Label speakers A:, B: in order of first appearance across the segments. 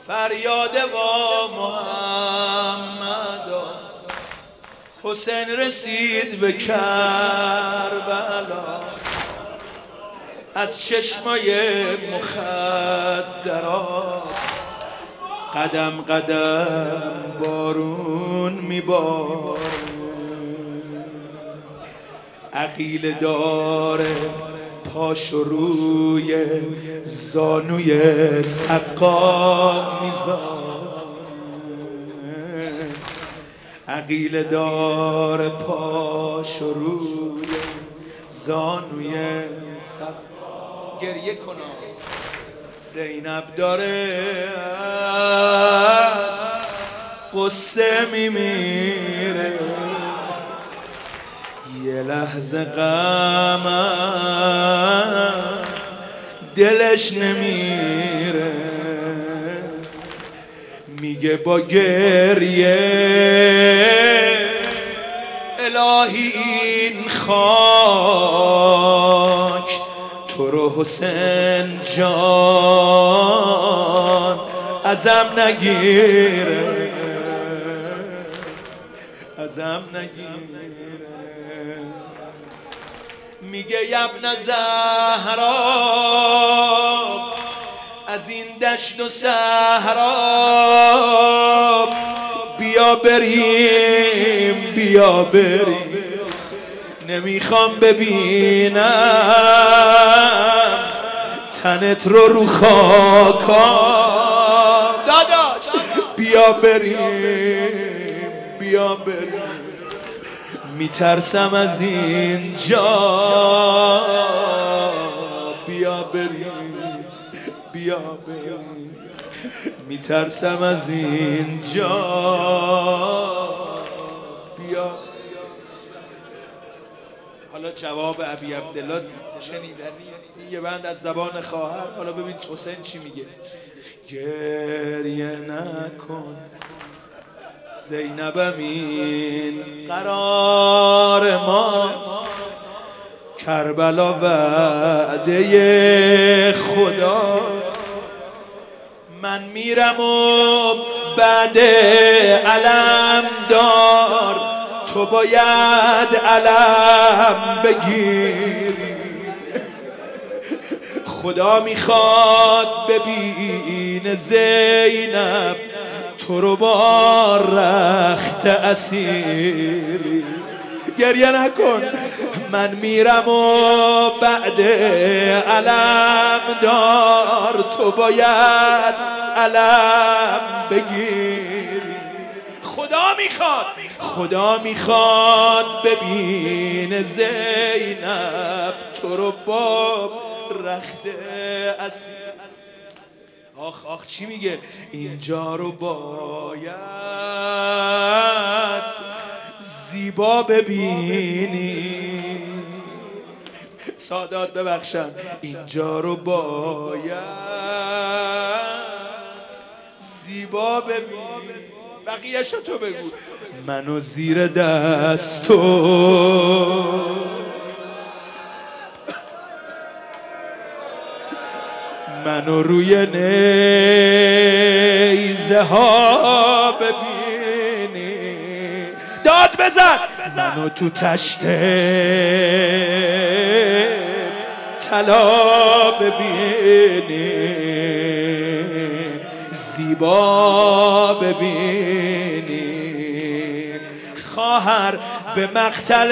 A: فریاد با محمد حسین رسید به کربلا، از چشمای مخدرات قدم قدم بارون میباره. عقیله داره پاشو روی زانوی سقا میذاره. عقیله داره پاشو روی زانوی سقا. گریه کنم زینب داره قصه میمیره، یه لحظه غم از دلش نمیره. میگه با گریه الهی این خاک تو رو حسین جان ازم نگیره، ازم نگیره. میگه ابن زهرا از این دشت و صحرا بیا بریم، بیا بریم. نمیخوام ببینم تنت رو خاکا داداش. بیا بریم، بیا بریم. میترسم از اینجا، بیا بریم، بیا بریم. میترسم از اینجا، بیا. حالا جواب ابی عبدالله شنیدنی یه بند از زبان خواهر. حالا ببین حسین چی میگه. گریه نکن زینبم این قرار ماست، کربلا وعده خداست. من میرم و بعد علم دار تو باید علم بگیری. خدا میخواد ببینه زینب تو رو با رخت اسیری. گریه نکن. من میرم و بعد علم دار تو باید علم بگیری. خدا میخواد ببینه زینب تو رو با رخت اسیر. آخ آخ چی میگه. اینجا رو باید زیبا ببینی. سادات ببخشم. اینجا رو باید زیبا ببینی. بقیه‌شو تو بگو. منو زیر دستو منو روی نیزه ها ببینی. داد بزن. منو تو تشت طلا ببینی، زیبا ببینی. خواهر به مقتل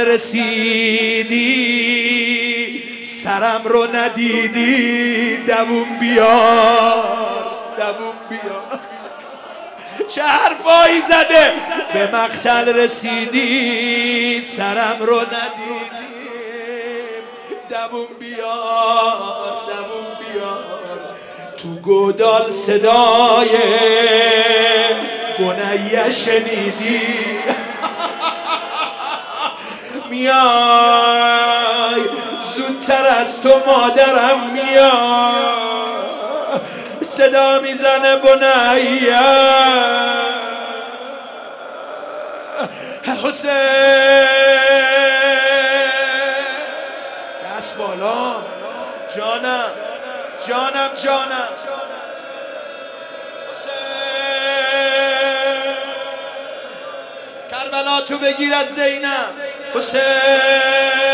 A: رسیدی، سرم رو ندیدی. دووم بیار، دووم بیار. چه حرفایی زده. به مقتل رسیدی، سرم رو ندیدیم. دووم بیار، دووم بیار. تو گودال صدای بنیه شنیدی. میای زودتر از تو مادرم میاد. صدا میزنه بنیه. حسین دست بالا. جانم جانم جانم. حسین کربلا تو بگیر از زینب حسین